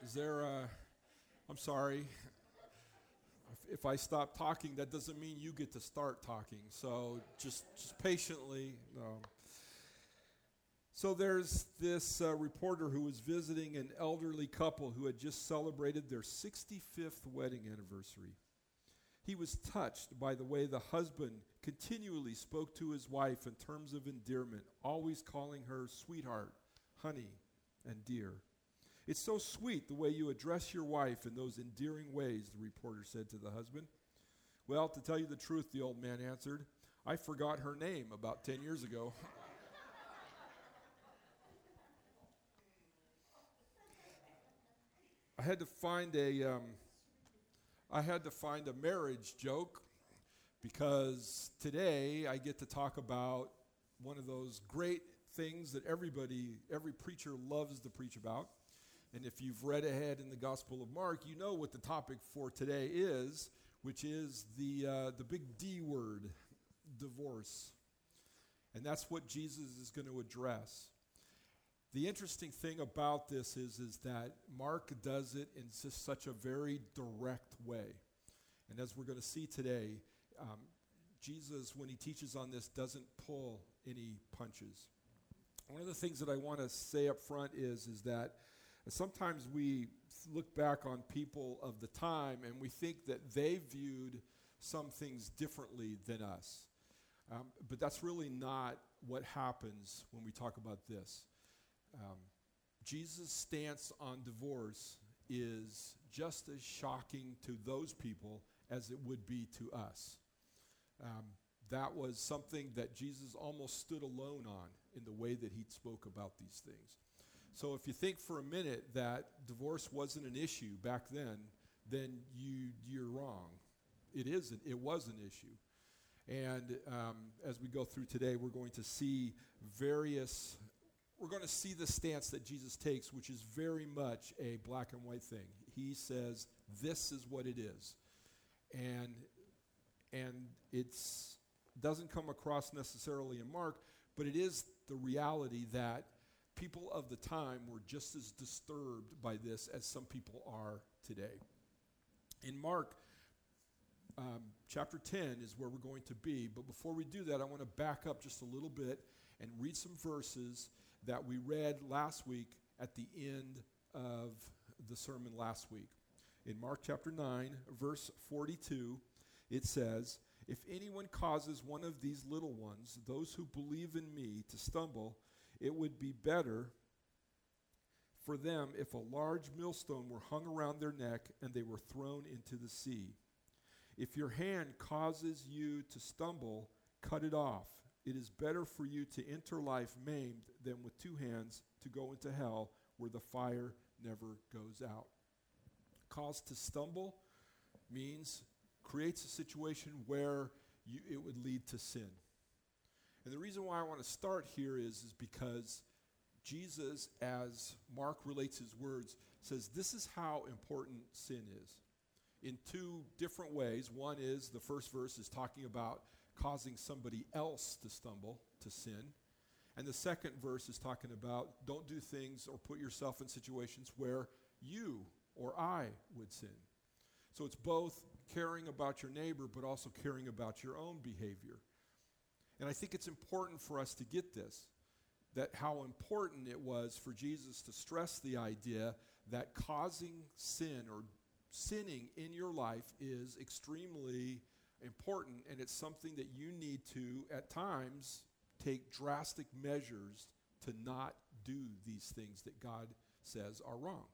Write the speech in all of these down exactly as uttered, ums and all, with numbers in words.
Is there, uh, I'm sorry, if, if I stop talking, that doesn't mean you get to start talking. So just, just patiently. No. So there's this uh, reporter who was visiting an elderly couple who had just celebrated their sixty-fifth wedding anniversary. He was touched by the way the husband continually spoke to his wife in terms of endearment, always calling her sweetheart, honey, and dear. It's so sweet the way you address your wife in those endearing ways, the reporter said to the husband. Well, to tell you the truth, the old man answered, I forgot her name about ten years ago. I had to find a, um, I had to find a marriage joke because today I get to talk about one of those great things that everybody, every preacher loves to preach about. And if you've read ahead in the Gospel of Mark, you know what the topic for today is, which is the uh, the big D word, divorce. And that's what Jesus is going to address. The interesting thing about this is, is that Mark does it in just such a very direct way. And as we're going to see today, um, Jesus, when he teaches on this, doesn't pull any punches. One of the things that I want to say up front is, is that sometimes we look back on people of the time and we think that they viewed some things differently than us. Um, but that's really not what happens when we talk about this. Um, Jesus' stance on divorce is just as shocking to those people as it would be to us. Um, that was something that Jesus almost stood alone on in the way that he spoke about these things. So if you think for a minute that divorce wasn't an issue back then, then you, you're wrong. It isn't. It was an issue. And um, as we go through today, we're going to see various... We're going to see the stance that Jesus takes, which is very much a black and white thing. He says, this is what it is. And and it doesn't come across necessarily in Mark, but it is the reality that people of the time were just as disturbed by this as some people are today. In Mark, um, chapter ten is where we're going to be. But before we do that, I want to back up just a little bit and read some verses that we read last week at the end of the sermon last week. In Mark chapter nine, verse forty-two, it says, if anyone causes one of these little ones, those who believe in me, to stumble, it would be better for them if a large millstone were hung around their neck and they were thrown into the sea. If your hand causes you to stumble, cut it off. It is better for you to enter life maimed than with two hands to go into hell where the fire never goes out. Cause to stumble means creates a situation where you, it would lead to sin. And the reason why I want to start here is, is because Jesus, as Mark relates his words, says this is how important sin is. In two different ways. One is the first verse is talking about causing somebody else to stumble, to sin. And the second verse is talking about don't do things or put yourself in situations where you or I would sin. So it's both caring about your neighbor, but also caring about your own behavior. And I think it's important for us to get this, that how important it was for Jesus to stress the idea that causing sin or sinning in your life is extremely important, and it's something that you need to, at times, take drastic measures to not do these things that God says are wrong.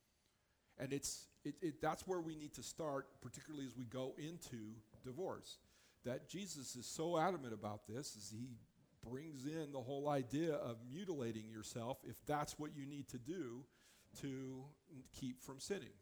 And it's it, it, that's where we need to start, particularly as we go into divorce. That Jesus is so adamant about this, as he brings in the whole idea of mutilating yourself if that's what you need to do to keep from sinning.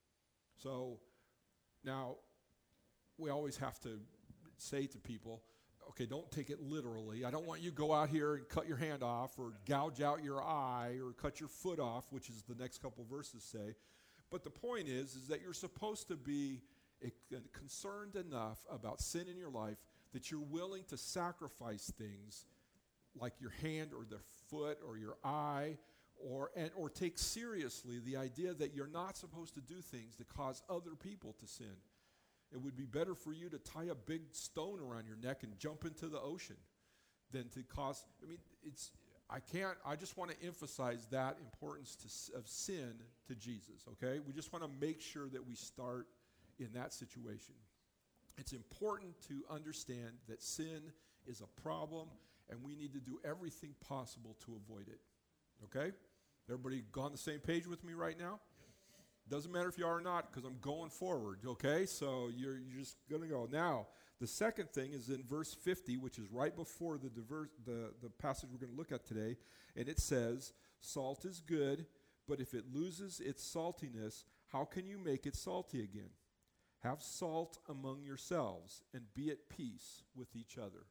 So now we always have to say to people, okay, don't take it literally. I don't want you to go out here and cut your hand off or gouge out your eye or cut your foot off, which is the next couple verses say. But the point is, is that you're supposed to be concerned enough about sin in your life that you're willing to sacrifice things like your hand or the foot or your eye or and or take seriously the idea that you're not supposed to do things that cause other people to sin. It would be better for you to tie a big stone around your neck and jump into the ocean than to cause, I mean, it's, I can't, I just want to emphasize that importance to, of sin to Jesus, okay? We just want to make sure that we start in that situation. It's important to understand that sin is a problem, and we need to do everything possible to avoid it, okay? Everybody go on the same page with me right now? Doesn't matter if you are or not, because I'm going forward, okay? So you're, you're just going to go. Now, the second thing is in verse fifty, which is right before the, diverse, the, the passage we're going to look at today, and it says, salt is good, but if it loses its saltiness, how can you make it salty again? Have salt among yourselves, and be at peace with each other.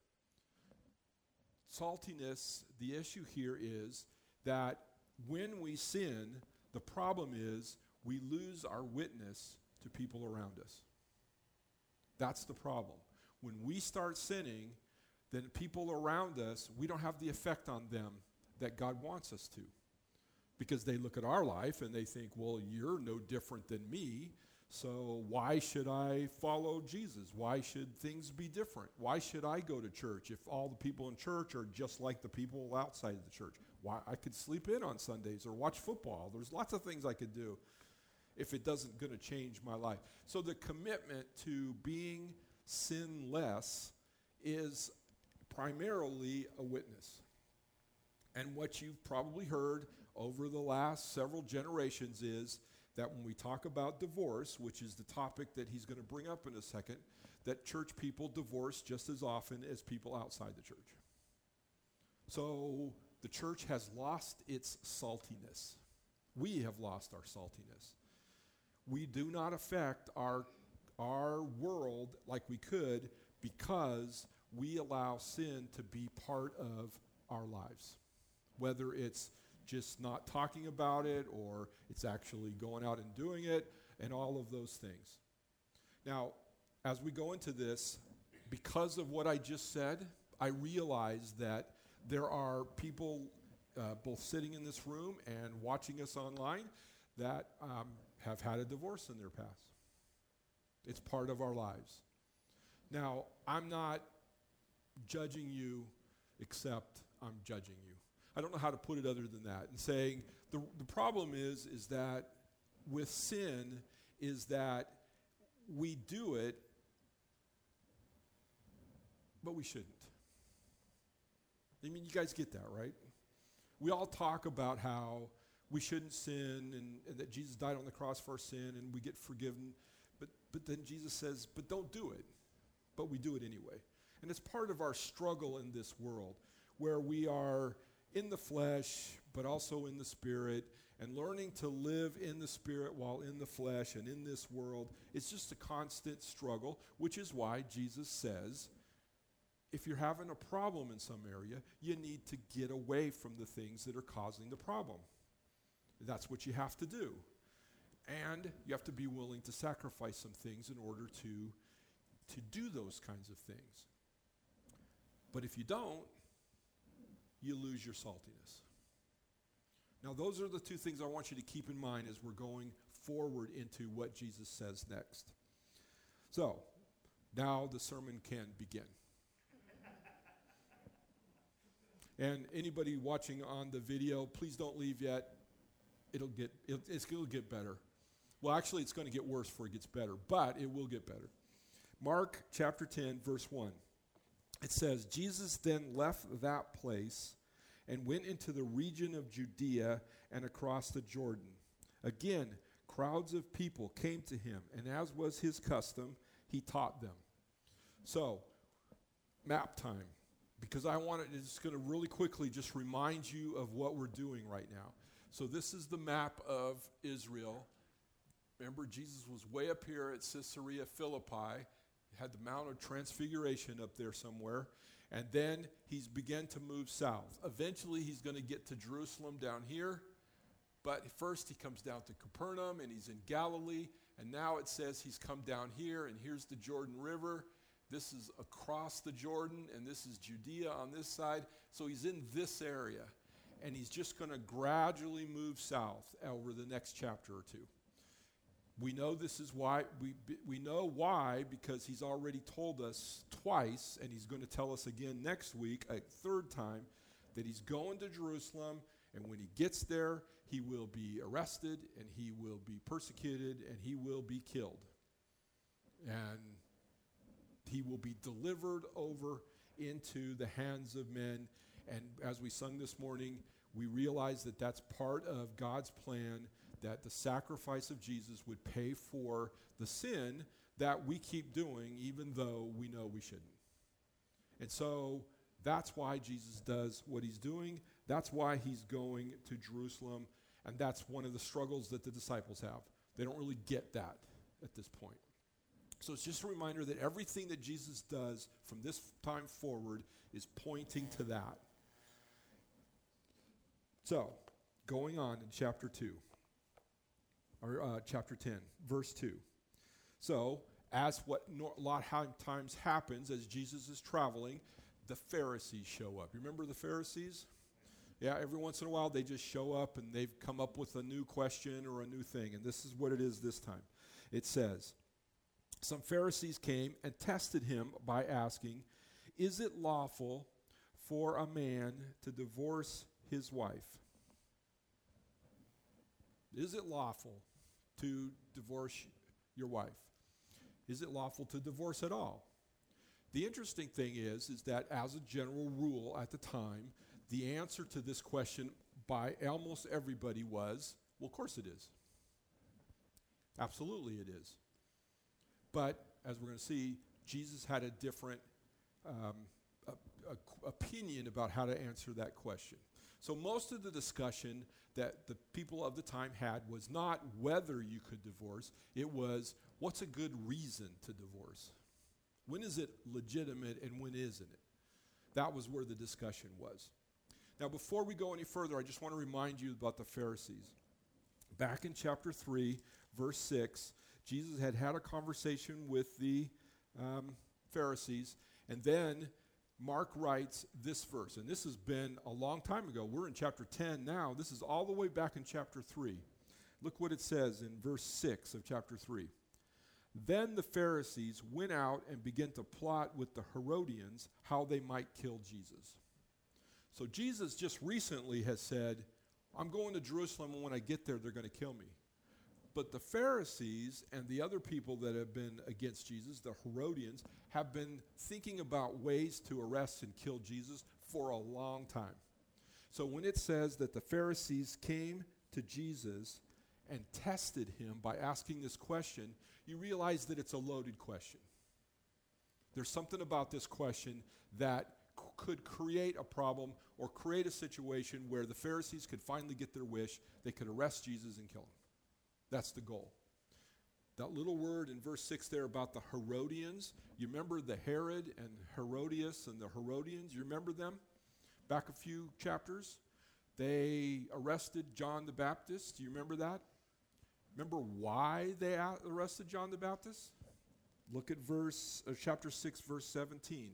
Saltiness, the issue here is that when we sin, the problem is we lose our witness to people around us. That's the problem. When we start sinning, then people around us, we don't have the effect on them that God wants us to. Because they look at our life and they think, well, you're no different than me, so why should I follow Jesus? Why should things be different? Why should I go to church if all the people in church are just like the people outside of the church? Why I could sleep in on Sundays or watch football. There's lots of things I could do if it doesn't going to change my life. So the commitment to being sinless is primarily a witness. And what you've probably heard over the last several generations is that when we talk about divorce, which is the topic that he's going to bring up in a second, that church people divorce just as often as people outside the church. So the church has lost its saltiness. We have lost our saltiness. We do not affect our, our world like we could because we allow sin to be part of our lives. Whether it's just not talking about it or it's actually going out and doing it and all of those things. Now, as we go into this, because of what I just said, I realize that there are people uh, both sitting in this room and watching us online that um, have had a divorce in their past. It's part of our lives. Now, I'm not judging you except I'm judging you. I don't know how to put it other than that. And saying the, the problem is, is that with sin is that we do it, but we shouldn't. I mean, you guys get that, right? We all talk about how we shouldn't sin and, and that Jesus died on the cross for our sin and we get forgiven. But, but then Jesus says, but don't do it. But we do it anyway. And it's part of our struggle in this world where we are in the flesh, but also in the spirit, and learning to live in the spirit while in the flesh and in this world. It's just a constant struggle, which is why Jesus says, if you're having a problem in some area, you need to get away from the things that are causing the problem. That's what you have to do. And you have to be willing to sacrifice some things in order to, to do those kinds of things. But if you don't, you lose your saltiness. Now, those are the two things I want you to keep in mind as we're going forward into what Jesus says next. So, now the sermon can begin. And anybody watching on the video, please don't leave yet. It'll get it'll, it's going to get better. Well, actually, it's going to get worse before it gets better, but it will get better. Mark chapter ten, verse one. It says, Jesus then left that place and went into the region of Judea and across the Jordan. Again, crowds of people came to him, and as was his custom, he taught them. So, map time, because I want to, it's going to really quickly just remind you of what we're doing right now. So this is the map of Israel. Remember, Jesus was way up here at Caesarea Philippi. Had the Mount of Transfiguration up there somewhere. And then he's begun to move south. Eventually, he's going to get to Jerusalem down here. But first, he comes down to Capernaum, and he's in Galilee. And now it says he's come down here, and here's the Jordan River. This is across the Jordan, and this is Judea on this side. So he's in this area. and he's just going to gradually move south over the next chapter or two. We know this is why, we, we know why, because he's already told us twice, and he's going to tell us again next week, a third time, that he's going to Jerusalem, and when he gets there, he will be arrested, and he will be persecuted, and he will be killed. And he will be delivered over into the hands of men. And as we sung this morning, we realize that that's part of God's plan, that the sacrifice of Jesus would pay for the sin that we keep doing, even though we know we shouldn't. And so that's why Jesus does what he's doing. That's why he's going to Jerusalem. And that's one of the struggles that the disciples have. They don't really get that at this point. So it's just a reminder that everything that Jesus does from this time forward is pointing to that. So, going on in chapter two. Or uh, chapter ten, verse two. So, as what no, a lot of times happens as Jesus is traveling, the Pharisees show up. You remember the Pharisees? Yeah, every once in a while they just show up and they've come up with a new question or a new thing. And this is what it is this time. It says, some Pharisees came and tested him by asking, is it lawful for a man to divorce his wife? Is it lawful to divorce your wife? Is it lawful to divorce at all? The interesting thing is, is that as a general rule at the time, the answer to this question by almost everybody was, well, of course it is. Absolutely it is. But, as we're going to see, Jesus had a different um, a, a, opinion about how to answer that question. So most of the discussion that the people of the time had was not whether you could divorce, it was what's a good reason to divorce? When is it legitimate and when isn't it? That was where the discussion was. Now before we go any further, I just want to remind you about the Pharisees. Back in chapter three, verse six, Jesus had had a conversation with the um, Pharisees, and then Mark writes this verse, and this has been a long time ago. We're in chapter ten now. This is all the way back in chapter three. Look what it says in verse six of chapter three. Then the Pharisees went out and began to plot with the Herodians how they might kill Jesus. So Jesus just recently has said, I'm going to Jerusalem, and when I get there, they're going to kill me. But the Pharisees and the other people that have been against Jesus, the Herodians, have been thinking about ways to arrest and kill Jesus for a long time. So when it says that the Pharisees came to Jesus and tested him by asking this question, you realize that it's a loaded question. There's something about this question that c- could create a problem or create a situation where the Pharisees could finally get their wish. They could arrest Jesus and kill him. That's the goal. That little word in verse six there about the Herodians, you remember the Herod and Herodias and the Herodians? You remember them? Back a few chapters, they arrested John the Baptist. Do you remember that? Remember why they arrested John the Baptist? Look at verse uh, chapter six, verse seventeen.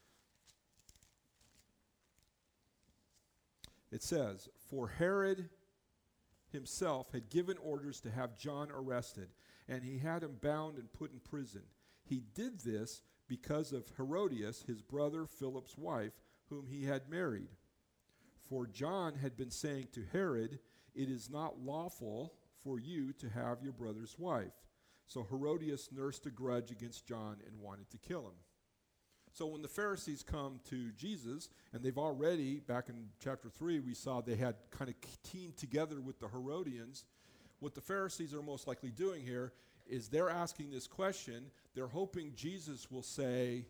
It says, for Herod himself had given orders to have John arrested, and he had him bound and put in prison. He did this because of Herodias, his brother Philip's wife, whom he had married. For John had been saying to Herod, it is not lawful for you to have your brother's wife. So Herodias nursed a grudge against John and wanted to kill him. So when the Pharisees come to Jesus, and they've already, back in chapter three, we saw they had kind of teamed together with the Herodians. What the Pharisees are most likely doing here is they're asking this question. They're hoping Jesus will say,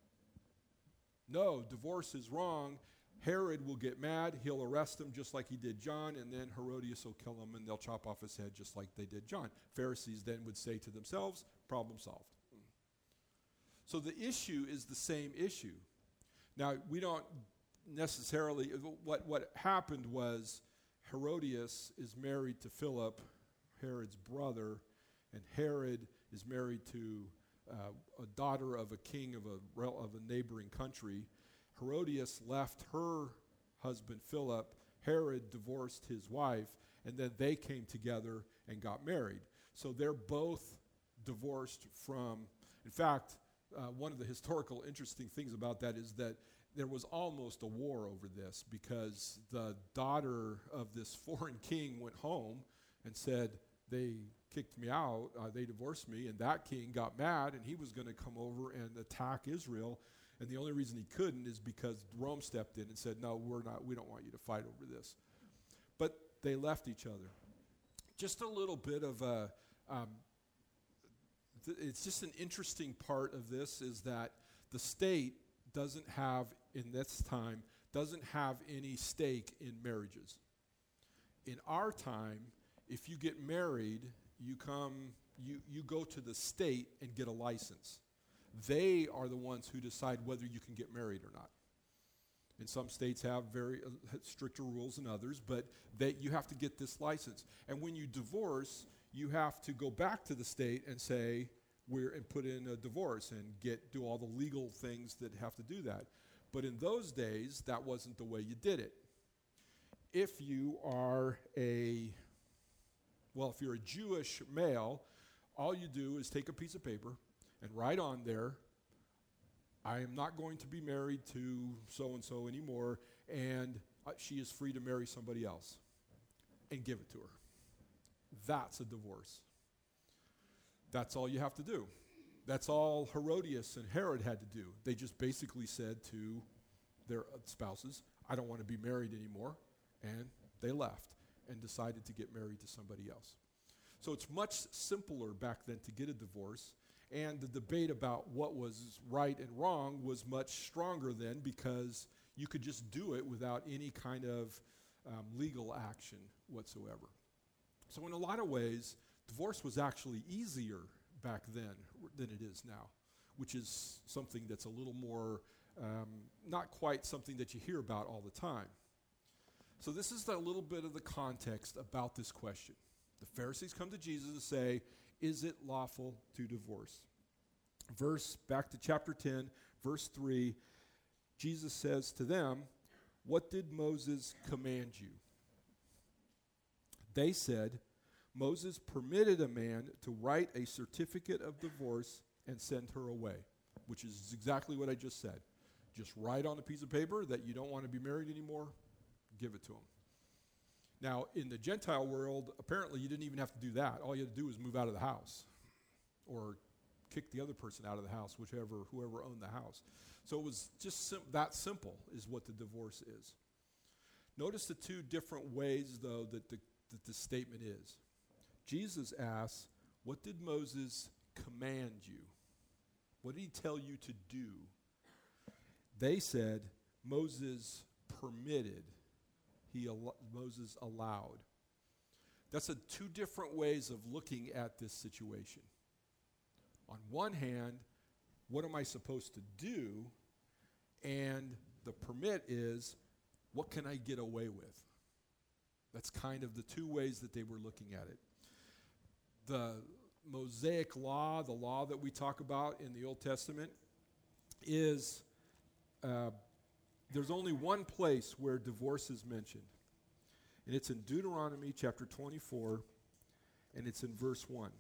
no, divorce is wrong. Herod will get mad. He'll arrest him just like he did John, and then Herodias will kill him, and they'll chop off his head just like they did John. Pharisees then would say to themselves, problem solved. So the issue is the same issue. Now, we don't necessarily, what, what happened was Herodias is married to Philip, Herod's brother, and Herod is married to uh, a daughter of a king of a, of a neighboring country. Herodias left her husband Philip. Herod divorced his wife, and then they came together and got married. So they're both divorced from, in fact, uh, one of the historical interesting things about that is that there was almost a war over this, because the daughter of this foreign king went home and said, they kicked me out, uh, they divorced me, and that king got mad, and he was going to come over and attack Israel. And the only reason he couldn't is because Rome stepped in and said, no, we're not, we don't want you to fight over this. But they left each other. Just a little bit of a, um, th- it's just an interesting part of this is that the state doesn't have, in this time, doesn't have any stake in marriages. In our time, if you get married, you come, you, you go to the state and get a license. They are the ones who decide whether you can get married or not. And some states have very uh, stricter rules than others, but they, you have to get this license. And when you divorce, you have to go back to the state and say, we're, and put in a divorce and get do all the legal things that have to do that. But in those days, that wasn't the way you did it. If you are a, well, if you're a Jewish male, all you do is take a piece of paper and write on there, I am not going to be married to so-and-so anymore, and uh, she is free to marry somebody else, and give it to her. That's a divorce. That's all you have to do. That's all Herodias and Herod had to do. They just basically said to their spouses, I don't want to be married anymore, and they left and decided to get married to somebody else. So it's much simpler back then to get a divorce. And the debate about what was right and wrong was much stronger then, because you could just do it without any kind of um, legal action whatsoever. So in a lot of ways, divorce was actually easier back then than it is now, which is something that's a little more, um, not quite something that you hear about all the time. So this is a little bit of the context about this question. The Pharisees come to Jesus and say, is it lawful to divorce? Verse, back to chapter ten, verse three, Jesus says to them, what did Moses command you? They said, Moses permitted a man to write a certificate of divorce and send her away, which is exactly what I just said. Just write on a piece of paper that you don't want to be married anymore, give it to him. Now, in the Gentile world, apparently you didn't even have to do that. All you had to do was move out of the house or kick the other person out of the house, whichever, whoever owned the house. So it was just sim- that simple is what the divorce is. Notice the two different ways, though, that the, that the statement is. Jesus asks, what did Moses command you? What did he tell you to do? They said, Moses permitted. He al- Moses allowed. That's a two different ways of looking at this situation. On one hand, what am I supposed to do? And the permit is, what can I get away with? That's kind of the two ways that they were looking at it. The Mosaic law, the law that we talk about in the Old Testament, is uh, there's only one place where divorce is mentioned. And it's in Deuteronomy chapter twenty-four, and it's in verse one.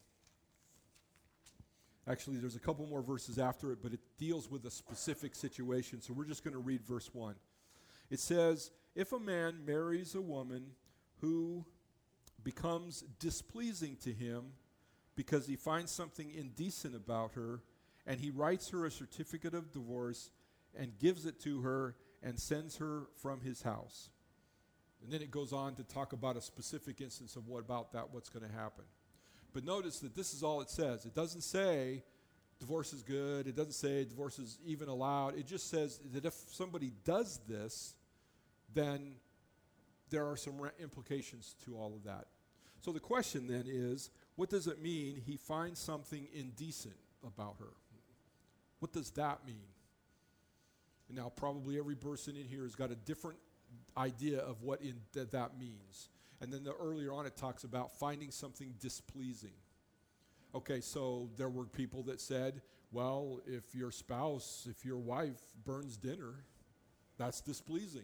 Actually, there's a couple more verses after it, but it deals with a specific situation, so we're just going to read verse one. It says, if a man marries a woman who becomes displeasing to him because he finds something indecent about her, and he writes her a certificate of divorce and gives it to her and sends her from his house. And then it goes on to talk about a specific instance of what about that, what's going to happen. But notice that this is all it says. It doesn't say divorce is good. It doesn't say divorce is even allowed. It just says that if somebody does this, then there are some re- implications to all of that. So the question then is, what does it mean he finds something indecent about her? What does that mean? And now probably every person in here has got a different idea of what in th- that means. And then the, earlier on it talks about finding something displeasing. Okay, so there were people that said, well, if your spouse, if your wife burns dinner, that's displeasing.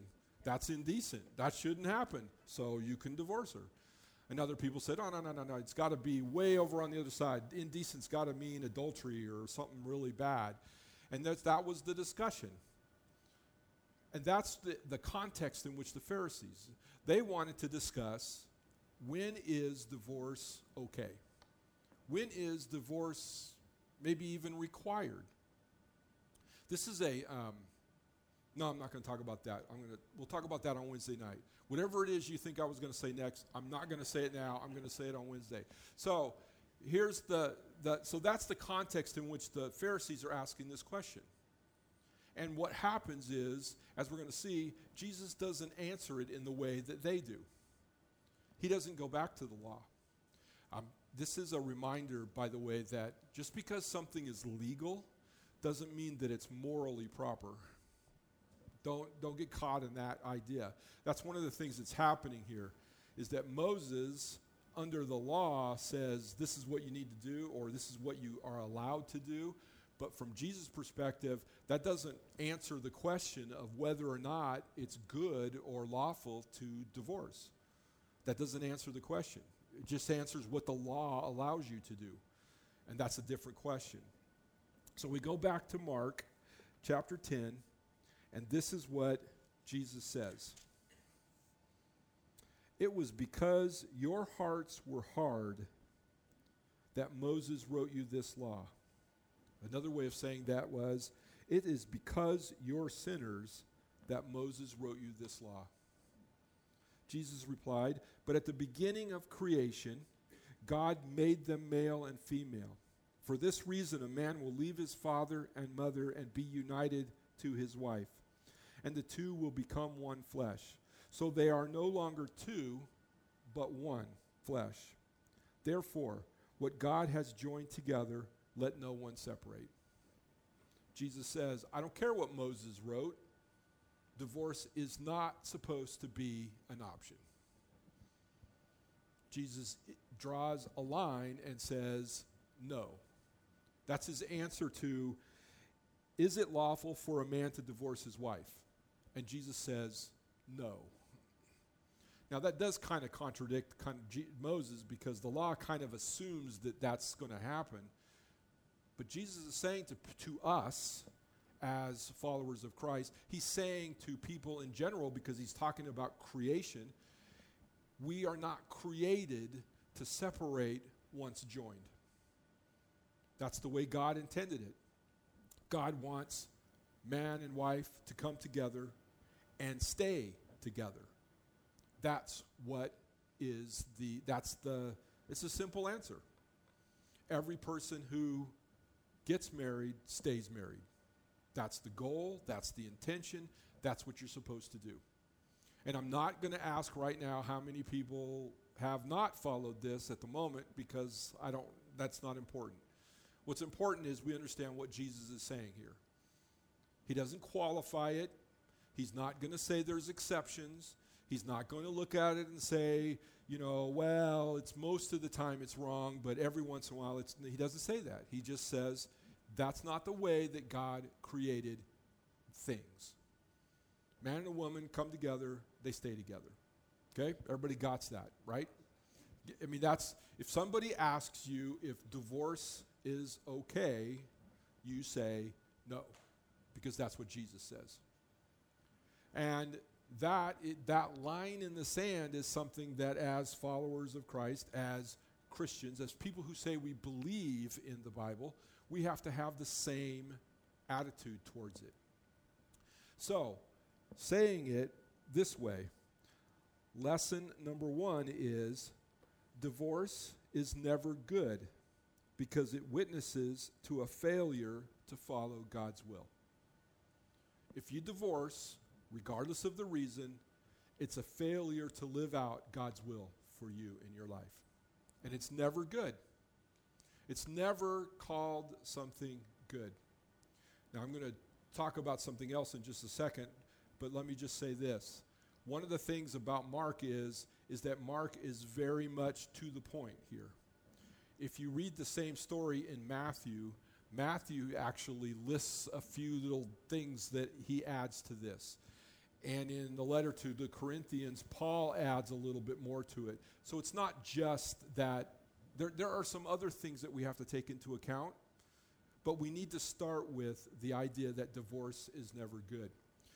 That's indecent. That shouldn't happen. So you can divorce her. And other people said, oh, no, no, no, no. It's got to be way over on the other side. Indecent's got to mean adultery or something really bad. And that's, that was the discussion. And that's the, the context in which the Pharisees, they wanted to discuss, when is divorce okay? When is divorce maybe even required? This is a, um, no, I'm not going to talk about that. I'm going to, we'll talk about that on Wednesday night. Whatever it is you think I was going to say next, I'm not going to say it now. I'm going to say it on Wednesday. So here's the, the, so that's the context in which the Pharisees are asking this question. And what happens is, as we're going to see, Jesus doesn't answer it in the way that they do. He doesn't go back to the law. Um, this is a reminder, by the way, that just because something is legal doesn't mean that it's morally proper. Don't, don't get caught in that idea. That's one of the things that's happening here, is that Moses, under the law, says this is what you need to do, or this is what you are allowed to do. But from Jesus' perspective, that doesn't answer the question of whether or not it's good or lawful to divorce. That doesn't answer the question. It just answers what the law allows you to do. And that's a different question. So we go back to Mark chapter ten, and this is what Jesus says. It was because your hearts were hard that Moses wrote you this law. Another way of saying that was, it is because you're sinners that Moses wrote you this law. Jesus replied, but at the beginning of creation, God made them male and female. For this reason, a man will leave his father and mother and be united to his wife, and the two will become one flesh. So they are no longer two, but one flesh. Therefore, what God has joined together, let no one separate. Jesus says, I don't care what Moses wrote. Divorce is not supposed to be an option. Jesus draws a line and says, no. That's his answer to, is it lawful for a man to divorce his wife? And Jesus says, no. Now that does kind of contradict kind of G- Moses, because the law kind of assumes that that's going to happen. But Jesus is saying to, to us as followers of Christ, he's saying to people in general, because he's talking about creation, we are not created to separate once joined. That's the way God intended it. God wants man and wife to come together and stay together. That's what is the, that's the, it's a simple answer. Every person who gets married stays married. That's the goal, that's the intention, that's what you're supposed to do. And I'm not going to ask right now how many people have not followed this at the moment, because I don't, that's not important. What's important is we understand what Jesus is saying here. He doesn't qualify it. He's not going to say there's exceptions. He's not going to look at it and say, you know, well, it's most of the time it's wrong, but every once in a while it's, he doesn't say that. He just says that's not the way that God created things. Man and a woman come together, they stay together. Okay? Everybody got that, right? I mean, that's, if somebody asks you if divorce is okay, you say no, because that's what Jesus says. And that it, that line in the sand is something that, as followers of Christ, as Christians, as people who say we believe in the Bible, we have to have the same attitude towards it. So, saying it this way, lesson number one is divorce is never good because it witnesses to a failure to follow God's will. If you divorce, regardless of the reason, it's a failure to live out God's will for you in your life. And it's never good. It's never called something good. Now, I'm going to talk about something else in just a second, but let me just say this. One of the things about Mark is, is that Mark is very much to the point here. If you read the same story in Matthew, Matthew actually lists a few little things that he adds to this. And in the letter to the Corinthians, Paul adds a little bit more to it. So it's not just that, there, there are some other things that we have to take into account, but we need to start with the idea that divorce is never good.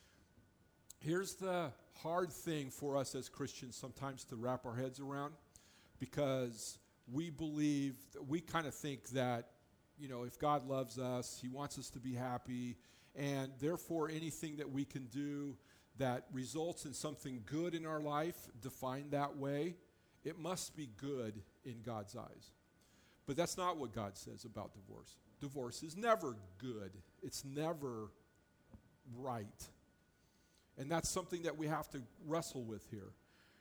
Here's the hard thing for us as Christians sometimes to wrap our heads around, because we believe, we kind of think that, you know, if God loves us, he wants us to be happy, and therefore anything that we can do that results in something good in our life, defined that way, it must be good in God's eyes. But that's not what God says about divorce. Divorce is never good. It's never right. And that's something that we have to wrestle with here.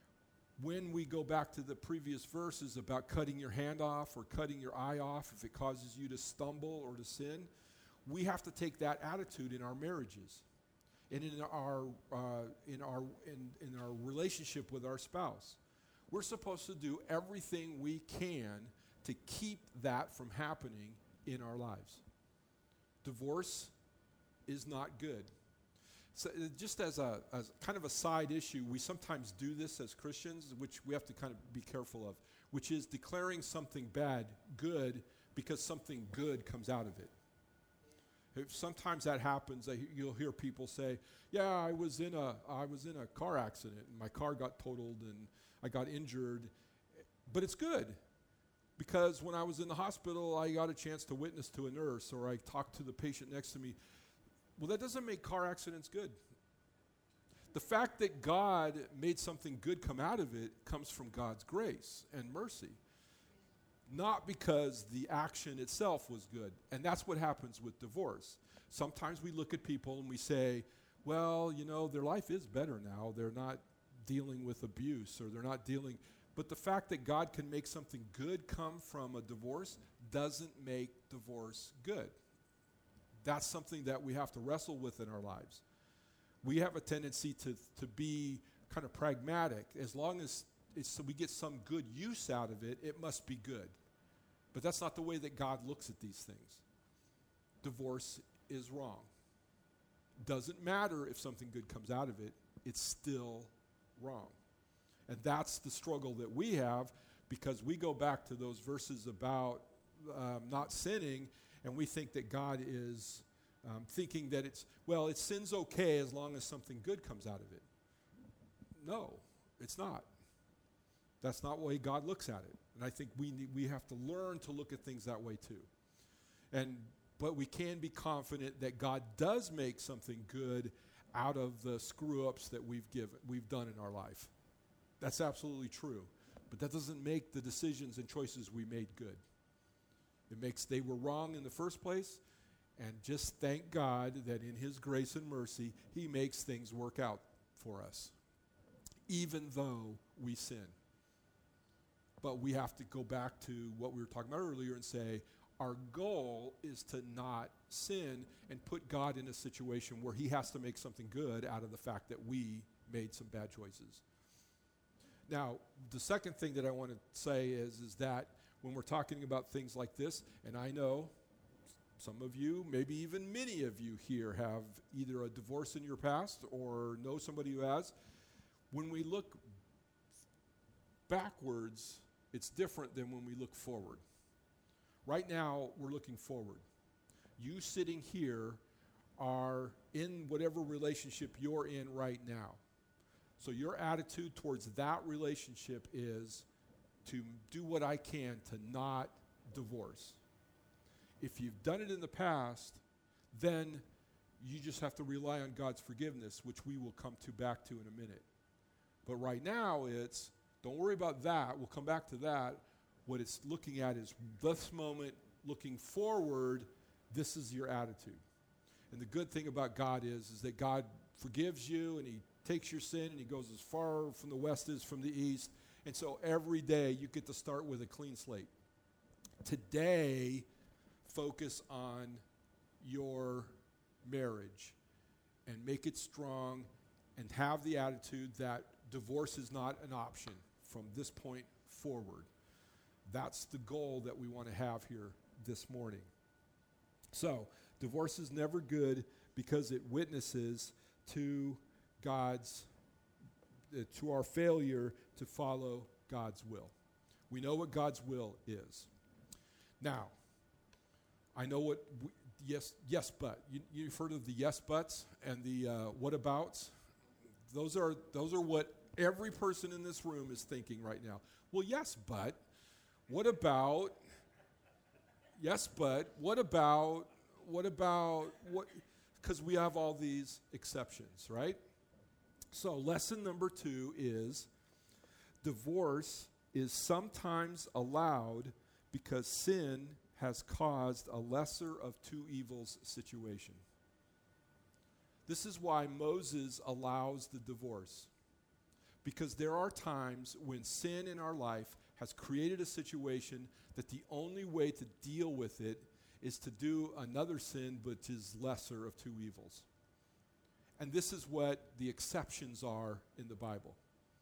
When we go back to the previous verses about cutting your hand off or cutting your eye off if it causes you to stumble or to sin, we have to take that attitude in our marriages and in our uh, in our in, in our relationship with our spouse. We're supposed to do everything we can to keep that from happening in our lives. Divorce is not good. So uh, just as a as kind of a side issue, we sometimes do this as Christians, which we have to kind of be careful of, which is declaring something bad good because something good comes out of it. If sometimes that happens, you'll hear people say, "Yeah, I was in a I was in a car accident and my car got totaled and I got injured," but it's good because when I was in the hospital, I got a chance to witness to a nurse or I talked to the patient next to me. Well, that doesn't make car accidents good. The fact that God made something good come out of it comes from God's grace and mercy, not because the action itself was good. And that's what happens with divorce. Sometimes we look at people and we say, well, you know, their life is better now. They're not dealing with abuse or they're not dealing. But the fact that God can make something good come from a divorce doesn't make divorce good. That's something that we have to wrestle with in our lives. We have a tendency to, to be kind of pragmatic. As long as it's, so we get some good use out of it, it must be good. But that's not the way that God looks at these things. Divorce is wrong. Doesn't matter if something good comes out of it, it's still wrong. And that's the struggle that we have, because we go back to those verses about um, not sinning, and we think that God is um, thinking that it's, well, it's sin's okay as long as something good comes out of it. No, it's not. That's not the way God looks at it. And I think we need, we have to learn to look at things that way too. And but we can be confident that God does make something good out of the screw-ups that we've given, we've done in our life. That's absolutely true. But that doesn't make the decisions and choices we made good. It makes they were wrong in the first place, and just thank God that in his grace and mercy, he makes things work out for us, even though we sin. But we have to go back to what we were talking about earlier and say, our goal is to not sin and put God in a situation where he has to make something good out of the fact that we made some bad choices. Now, the second thing that I want to say is, is that when we're talking about things like this, and I know some of you, maybe even many of you here have either a divorce in your past or know somebody who has, when we look backwards, it's different than when we look forward. Right now, we're looking forward. You sitting here are in whatever relationship you're in right now. So your attitude towards that relationship is to do what I can to not divorce. If you've done it in the past, then you just have to rely on God's forgiveness, which we will come to back to in a minute. But right now, it's, don't worry about that. We'll come back to that. What it's looking at is this moment, looking forward, this is your attitude. And the good thing about God is, is that God forgives you and he takes your sin and he goes as far from the west as from the east. And so every day you get to start with a clean slate. Today, focus on your marriage and make it strong and have the attitude that divorce is not an option from this point forward. That's the goal that we want to have here this morning. So, divorce is never good because it witnesses to God's, uh, to our failure to follow God's will. We know what God's will is. Now, I know what, we, yes, yes, but. You, you've heard of the yes, buts and the uh, what abouts? Those are, those are what every person in this room is thinking right now. Well, yes, but. What about, yes, but. What about, what about, what? Because we have all these exceptions, right? So lesson number two is divorce is sometimes allowed because sin has caused a lesser of two evils situation. This is why Moses allows the divorce. Because there are times when sin in our life has created a situation that the only way to deal with it is to do another sin which is lesser of two evils. And this is what the exceptions are in the Bible.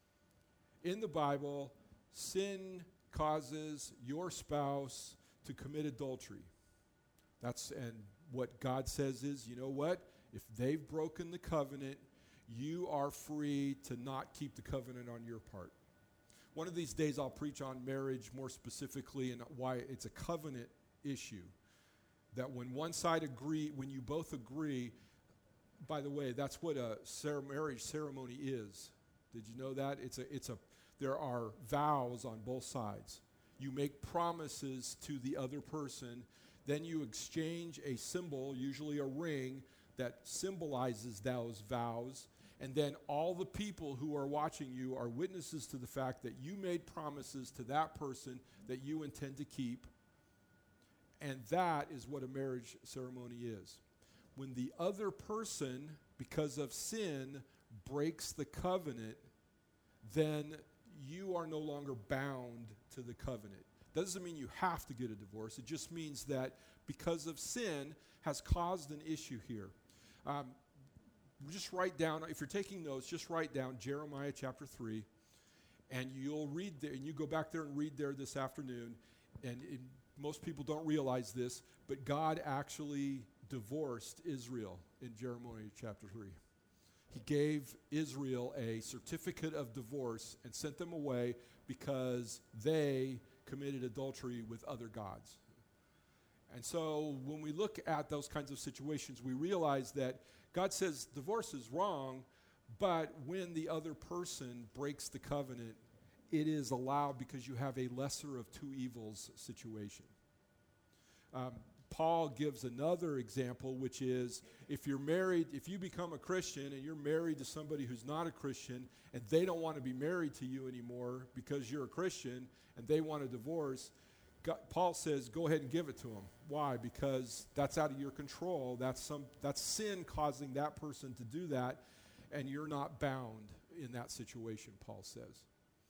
In the Bible, sin causes your spouse to commit adultery. That's, and what God says is, you know what? If they've broken the covenant, you are free to not keep the covenant on your part. One of these days I'll preach on marriage more specifically and why it's a covenant issue. That when one side agree, when you both agree, by the way, that's what a cer- marriage ceremony is. Did you know that? It's a, it's a, there are vows on both sides. You make promises to the other person, then you exchange a symbol, usually a ring, that symbolizes those vows, and then all the people who are watching you are witnesses to the fact that you made promises to that person that you intend to keep, and that is what a marriage ceremony is. When the other person, because of sin, breaks the covenant, then you are no longer bound to the covenant. Doesn't mean you have to get a divorce. It just means that because of sin has caused an issue here. Um, just write down, if you're taking notes, just write down Jeremiah chapter three, and you'll read there, and you go back there and read there this afternoon, and it, most people don't realize this, but God actually divorced Israel in Jeremiah chapter three. He gave Israel a certificate of divorce and sent them away because they committed adultery with other gods. And so when we look at those kinds of situations, we realize that God says divorce is wrong, but when the other person breaks the covenant, it is allowed because you have a lesser of two evils situation. Um, Paul gives another example, which is if you're married, if you become a Christian and you're married to somebody who's not a Christian and they don't want to be married to you anymore because you're a Christian and they want a divorce, God, Paul says go ahead and give it to them. Why? Because that's out of your control. That's some that's sin causing that person to do that, and you're not bound in that situation, Paul says.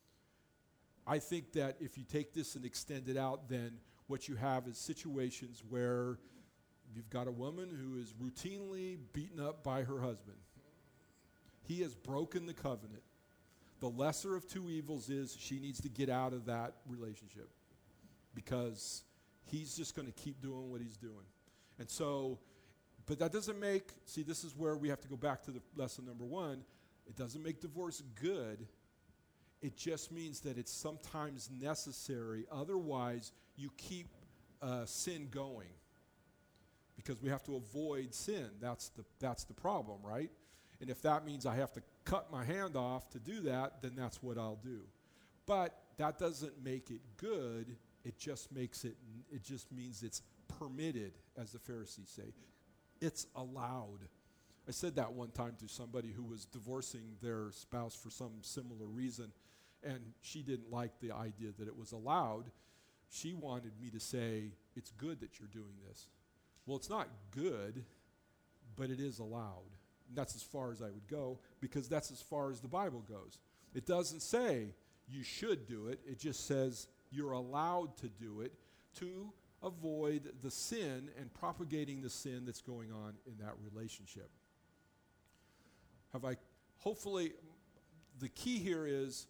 I think that if you take this and extend it out, then what you have is situations where you've got a woman who is routinely beaten up by her husband. He has broken the covenant. The lesser of two evils is she needs to get out of that relationship because he's just going to keep doing what he's doing. And so, but that doesn't make, see, this is where we have to go back to the lesson number one. It doesn't make divorce good. It just means that it's sometimes necessary. Otherwise, you keep uh, sin going because we have to avoid sin. That's the that's the problem, right? And if that means I have to cut my hand off to do that, then that's what I'll do. But that doesn't make it good. It just makes it, it just means it's permitted, as the Pharisees say. It's allowed. I said that one time to somebody who was divorcing their spouse for some similar reason, and she didn't like the idea that it was allowed. She wanted me to say, it's good that you're doing this. Well, it's not good, but it is allowed. And that's as far as I would go, because that's as far as the Bible goes. It doesn't say you should do it. It just says you're allowed to do it to avoid the sin and propagating the sin that's going on in that relationship. Have I, hopefully, the key here is,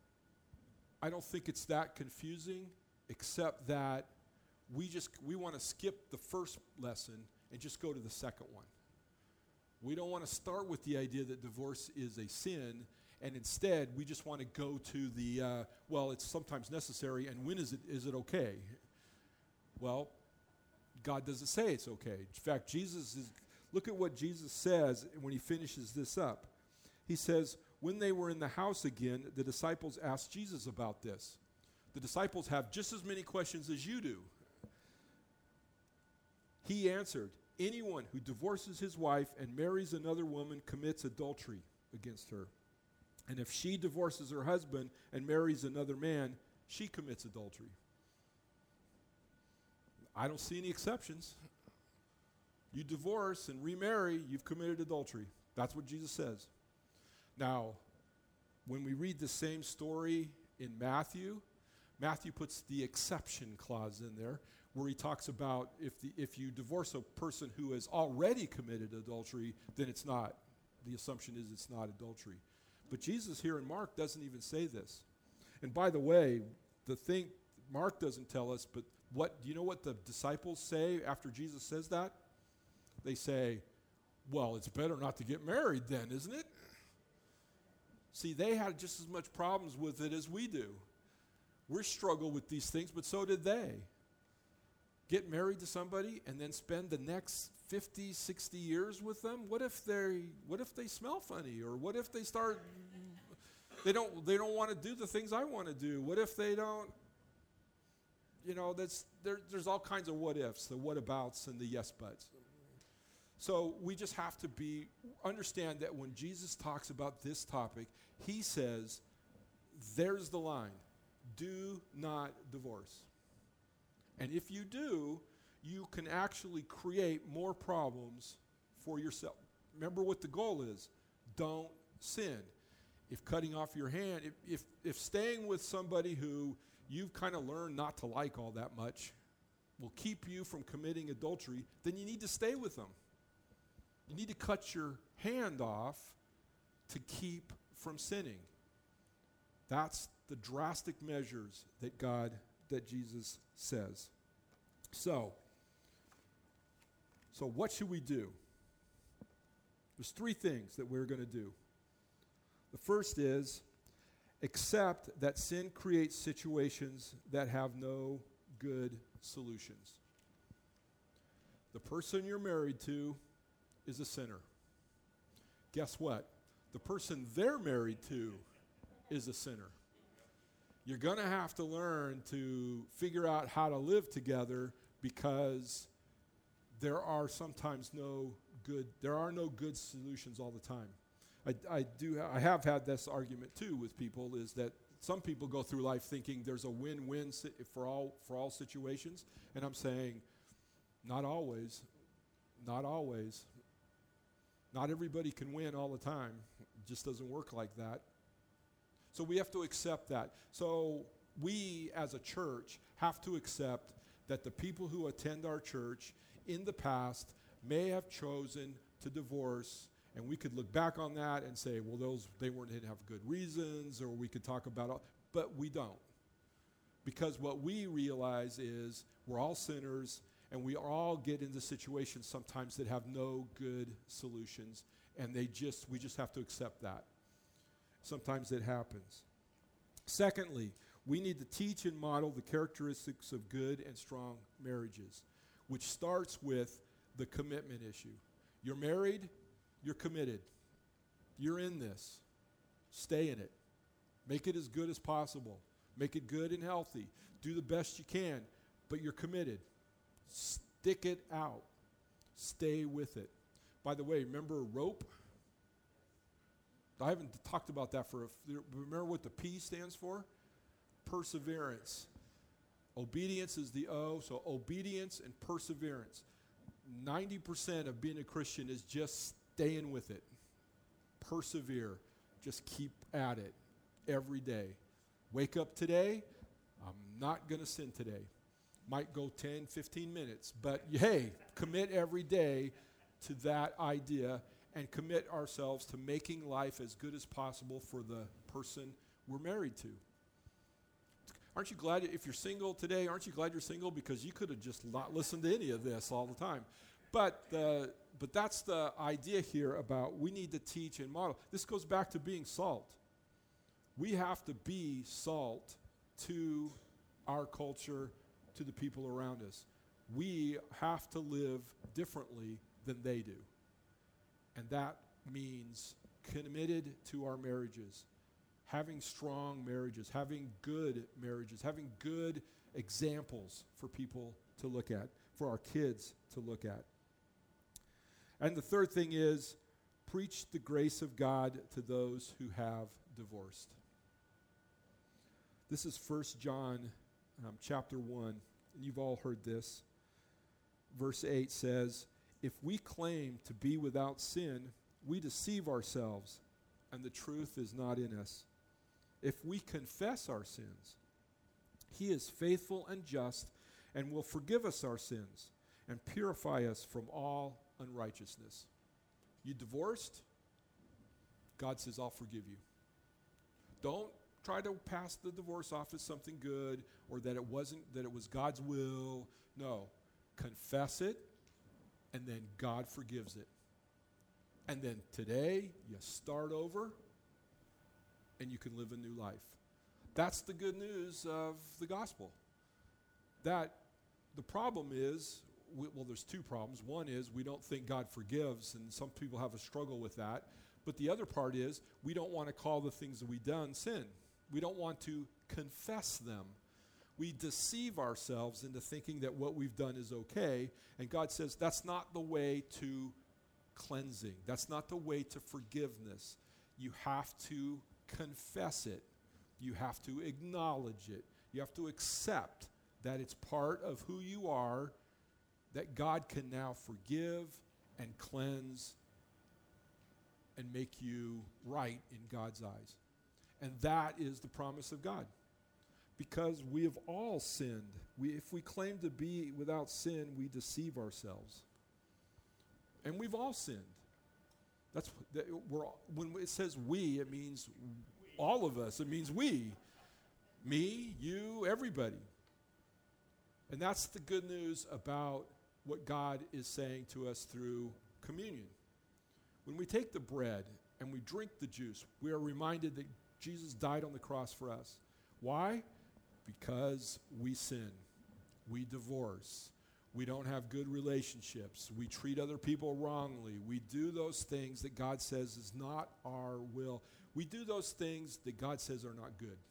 I don't think it's that confusing, except that we just, we want to skip the first lesson and just go to the second one. We don't want to start with the idea that divorce is a sin, and instead we just want to go to the, uh, well, it's sometimes necessary, and when is it is it okay? Well, God doesn't say it's okay. In fact, Jesus is, look at what Jesus says when he finishes this up. He says, when they were in the house again, the disciples asked Jesus about this. The disciples have just as many questions as you do. He answered, anyone who divorces his wife and marries another woman commits adultery against her. And if she divorces her husband and marries another man, she commits adultery. I don't see any exceptions. You divorce and remarry, you've committed adultery. That's what Jesus says. Now, when we read the same story in Matthew, Matthew puts the exception clause in there, where he talks about if the if you divorce a person who has already committed adultery, then it's not. The assumption is it's not adultery. But Jesus here in Mark doesn't even say this. And by the way, the thing Mark doesn't tell us, but what do you know what the disciples say after Jesus says that? They say, well, it's better not to get married then, isn't it? See, they had just as much problems with it as we do. We struggle with these things, but so did they. Get married to somebody and then spend the next fifty, sixty years with them? What if they what if they smell funny? Or what if they start they don't they don't want to do the things I want to do? What if they don't you know, that's there, there's all kinds of what ifs, the what abouts and the yes buts. So we just have to be understand that when Jesus talks about this topic, he says, there's the line. Do not divorce. And if you do, you can actually create more problems for yourself. Remember what the goal is. Don't sin. If cutting off your hand, if if, if staying with somebody who you've kind of learned not to like all that much will keep you from committing adultery, then you need to stay with them. You need to cut your hand off to keep from sinning. That's the drastic measures that God, that Jesus says. So, so what should we do? There's three things that we're going to do. The first is accept that sin creates situations that have no good solutions. The person you're married to is a sinner. Guess what? The person they're married to is a sinner. You're going to have to learn to figure out how to live together because there are sometimes no good, there are no good solutions all the time. I, I do, I have had this argument too with people is that some people go through life thinking there's a win-win si- for all for all situations, and I'm saying, not always, not always. Not everybody can win all the time. It just doesn't work like that. So we have to accept that. So we, as a church, have to accept that the people who attend our church in the past may have chosen to divorce, and we could look back on that and say, well, those they weren't didn't have good reasons, or we could talk about it, but we don't. Because what we realize is we're all sinners, and we all get into situations sometimes that have no good solutions, and they just we just have to accept that. Sometimes it happens. Secondly, we need to teach and model the characteristics of good and strong marriages, which starts with the commitment issue. You're married, you're committed. You're in this. Stay in it. Make it as good as possible. Make it good and healthy. Do the best you can, but you're committed. Stick it out. Stay with it. By the way, remember rope? I haven't talked about that for a, remember what the P stands for? Perseverance. Obedience is the O, so obedience and perseverance. ninety percent of being a Christian is just staying with it. Persevere. Just keep at it every day. Wake up today. I'm not going to sin today. Might go ten, fifteen minutes, but hey, commit every day to that idea and commit ourselves to making life as good as possible for the person we're married to. Aren't you glad, if you're single today, aren't you glad you're single? Because you could have just not listened to any of this all the time. But the, but that's the idea here about we need to teach and model. This goes back to being salt. We have to be salt to our culture, to the people around us. We have to live differently than they do. And that means committed to our marriages, having strong marriages, having good marriages, having good examples for people to look at, for our kids to look at. And the third thing is preach the grace of God to those who have divorced. This is First John um, chapter one, and you've all heard this. Verse eight says, if we claim to be without sin, we deceive ourselves, and the truth is not in us. If we confess our sins, he is faithful and just and will forgive us our sins and purify us from all unrighteousness. You divorced? God says, I'll forgive you. Don't try to pass the divorce off as something good or that it wasn't, that it was God's will. No. Confess it, and then God forgives it. And then today, you start over, and you can live a new life. That's the good news of the gospel. That the problem is, we, well, there's two problems. One is we don't think God forgives, and some people have a struggle with that. But the other part is we don't want to call the things that we've done sin. We don't want to confess them. We deceive ourselves into thinking that what we've done is okay, and God says that's not the way to cleansing. That's not the way to forgiveness. You have to confess it. You have to acknowledge it. You have to accept that it's part of who you are, that God can now forgive and cleanse and make you right in God's eyes. And that is the promise of God. Because we have all sinned. We, if we claim to be without sin, we deceive ourselves. And we've all sinned. That's that we're, when it says we, it means all of us. It means we. Me, you, everybody. And that's the good news about what God is saying to us through communion. When we take the bread and we drink the juice, we are reminded that Jesus died on the cross for us. Why? Because we sin. We divorce. We don't have good relationships. We treat other people wrongly. We do those things that God says is not our will. We do those things that God says are not good.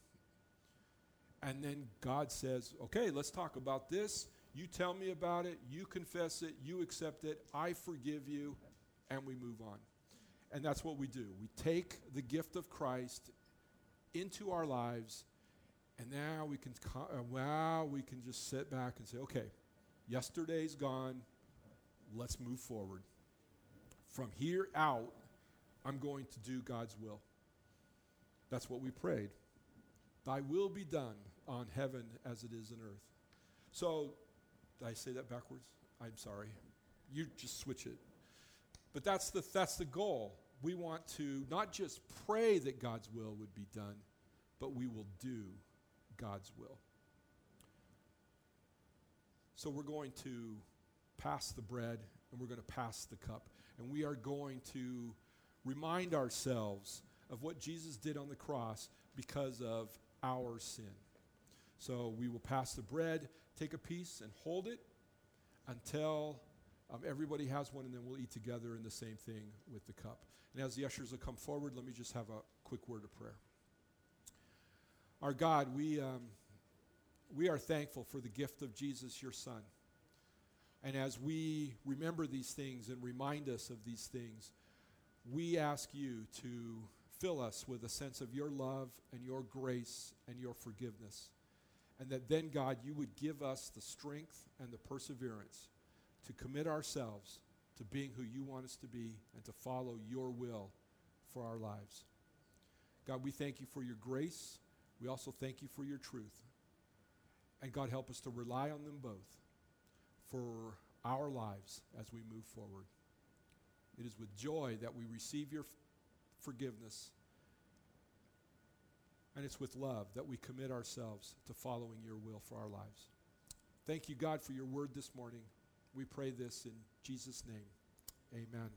And then God says, okay, let's talk about this. You tell me about it. You confess it. You accept it. I forgive you. And we move on. And that's what we do. We take the gift of Christ into our lives, and now we can co- uh, now we can just sit back and say, okay, yesterday's gone. Let's move forward. From here out, I'm going to do God's will. That's what we prayed. Thy will be done on heaven as it is in earth. So, did I say that backwards? I'm sorry. You just switch it. But that's the that's the goal. We want to not just pray that God's will would be done, but we will do God's will. So we're going to pass the bread and we're going to pass the cup. And we are going to remind ourselves of what Jesus did on the cross because of our sin. So we will pass the bread, take a piece, and hold it until um, everybody has one, and then we'll eat together in the same thing with the cup. And as the ushers will come forward, let me just have a quick word of prayer. Our God, we um, we are thankful for the gift of Jesus, your Son. And as we remember these things and remind us of these things, we ask you to fill us with a sense of your love and your grace and your forgiveness. And that then, God, you would give us the strength and the perseverance to commit ourselves to being who you want us to be and to follow your will for our lives. God, we thank you for your grace. We also thank you for your truth. And God, help us to rely on them both for our lives as we move forward. It is with joy that we receive your f- forgiveness. And it's with love that we commit ourselves to following your will for our lives. Thank you, God, for your word this morning. We pray this in Jesus' name. Amen.